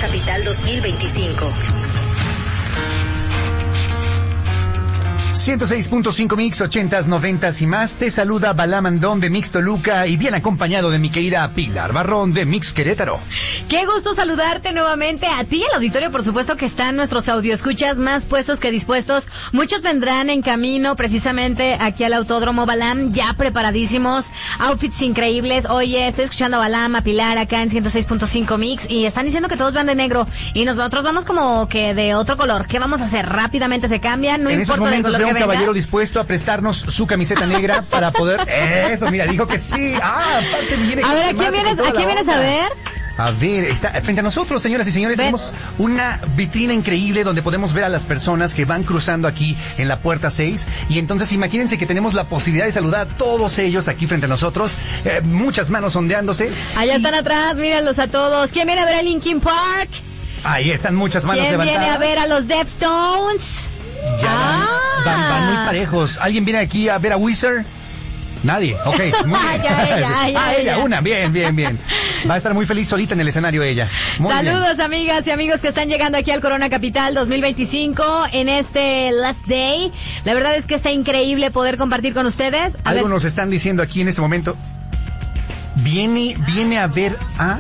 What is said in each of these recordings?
Capital 2025. 106.5 Mix, 80s, 90s y más. Te saluda Balam Andón de Mix Toluca y bien acompañado de mi querida Pilar Barrón de Mix Querétaro. Qué gusto saludarte nuevamente a ti y al auditorio, por supuesto que están nuestros audioescuchas más puestos que dispuestos. Muchos vendrán en camino precisamente aquí al Autódromo Balam, ya preparadísimos, outfits increíbles. Oye, estoy escuchando a Balam, a Pilar acá en 106.5 Mix y están diciendo que todos van de negro y nosotros vamos como que de otro color. ¿Qué vamos a hacer? Rápidamente se cambian, no en importa de color. Un caballero dispuesto a prestarnos su camiseta negra para poder... Eso, mira, dijo que sí. Aparte viene... A ver, ¿a quién vienes a ver? A ver, está frente a nosotros, señoras y señores, tenemos una vitrina increíble donde podemos ver a las personas que van cruzando aquí en la puerta 6 y entonces imagínense que tenemos la posibilidad de saludar a todos ellos aquí frente a nosotros, muchas manos ondeándose. Allá están atrás, mírenlos a todos. ¿Quién viene a ver a Linkin Park? Ahí están muchas manos levantadas. ¿Quién viene a ver a los Deftones? Ya van muy parejos. ¿Alguien viene aquí a ver a Wizard? Nadie, ok, muy bien. Ella, una, bien. Va a estar muy feliz solita en el escenario ella. Muy Saludos, bien. Amigas y amigos que están llegando aquí al Corona Capital 2025 en este Last Day. La verdad es que está increíble poder compartir con ustedes. Algo nos están diciendo aquí en este momento. Viene a ver a...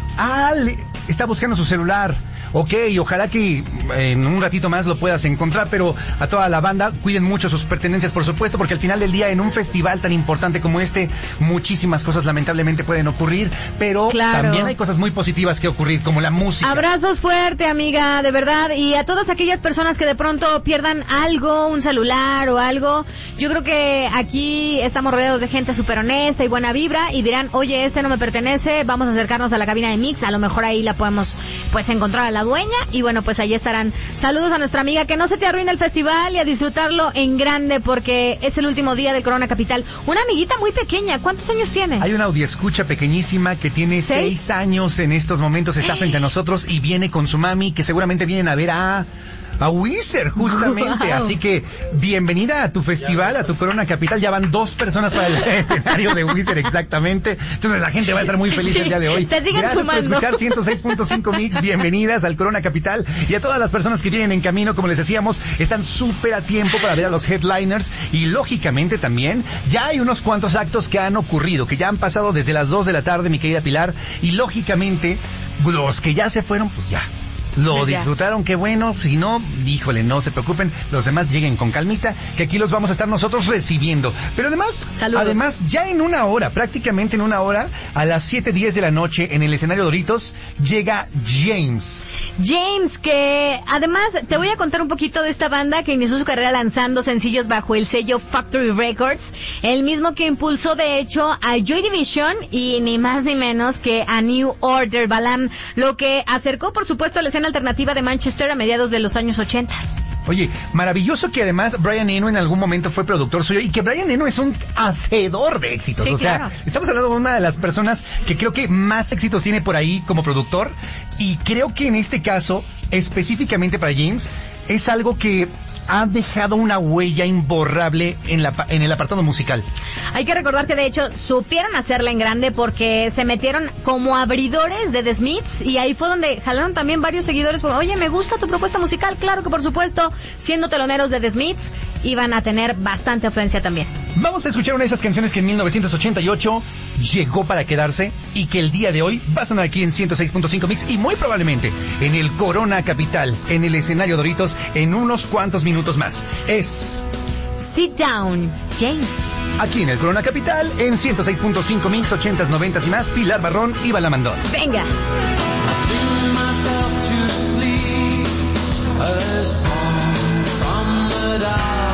está buscando su celular. Ok, ojalá que en un ratito más lo puedas encontrar, pero a toda la banda, cuiden mucho sus pertenencias, por supuesto, porque al final del día, en un festival tan importante como este, muchísimas cosas lamentablemente pueden ocurrir, pero también hay cosas muy positivas que ocurrir, como la música. Abrazos fuerte, amiga, de verdad, y a todas aquellas personas que de pronto pierdan algo, un celular o algo, yo creo que aquí estamos rodeados de gente súper honesta y buena vibra, y dirán, oye, este no me pertenece, vamos a acercarnos a la cabina de Mix, a lo mejor ahí la podemos, pues, encontrar a la dueña, y bueno, pues ahí estarán. Saludos a nuestra amiga, que no se te arruine el festival y a disfrutarlo en grande porque es el último día del Corona Capital. Una amiguita muy pequeña, ¿cuántos años tiene? Hay una audioescucha pequeñísima que tiene 6 años en estos momentos, está frente a nosotros y viene con su mami, que seguramente vienen a ver a Wizard, justamente. Wow. Así que bienvenida a tu festival, a tu Corona Capital. Ya van 2 personas para el escenario de Wizard, exactamente. Entonces la gente va a estar muy feliz el día de hoy. Gracias sumando por escuchar 106.5 Mix. Bienvenidas al Corona Capital. Y a todas las personas que vienen en camino, como les decíamos, están súper a tiempo para ver a los headliners. Y lógicamente también ya hay unos cuantos actos que han ocurrido, que ya han pasado desde las 2 de la tarde, mi querida Pilar. Y lógicamente, los que ya se fueron, pues ya lo disfrutaron, qué bueno. Si no, híjole, no se preocupen, los demás lleguen con calmita, que aquí los vamos a estar nosotros recibiendo. Pero además, ya en una hora, prácticamente en una hora, a las 7:10 de la noche, en el escenario Doritos, llega James, que además te voy a contar un poquito de esta banda que inició su carrera lanzando sencillos bajo el sello Factory Records, el mismo que impulsó de hecho a Joy Division y ni más ni menos que a New Order, Balam, lo que acercó por supuesto a la escena alternativa de Manchester a mediados de los años 80. Oye, maravilloso que además Brian Eno en algún momento fue productor suyo y que Brian Eno es un hacedor de éxitos. Sí, o sea, claro. Estamos hablando de una de las personas que creo que más éxitos tiene por ahí como productor, y creo que en este caso, específicamente para James, es algo que ha dejado una huella imborrable en el apartado musical. Hay que recordar que de hecho supieron hacerla en grande porque se metieron como abridores de The Smiths y ahí fue donde jalaron también varios seguidores. Oye, me gusta tu propuesta musical. Claro que por supuesto, siendo teloneros de The Smiths, iban a tener bastante afluencia también. Vamos a escuchar una de esas canciones que en 1988 llegó para quedarse y que el día de hoy va a sonar aquí en 106.5 Mix y muy probablemente en el Corona Capital, en el escenario Doritos, en unos cuantos minutos más. Es Sit Down, James. Aquí en el Corona Capital, en 106.5 Mix, 80s, 90s y más, Pilar Barrón y Balam Andón. Venga. A song from the dark.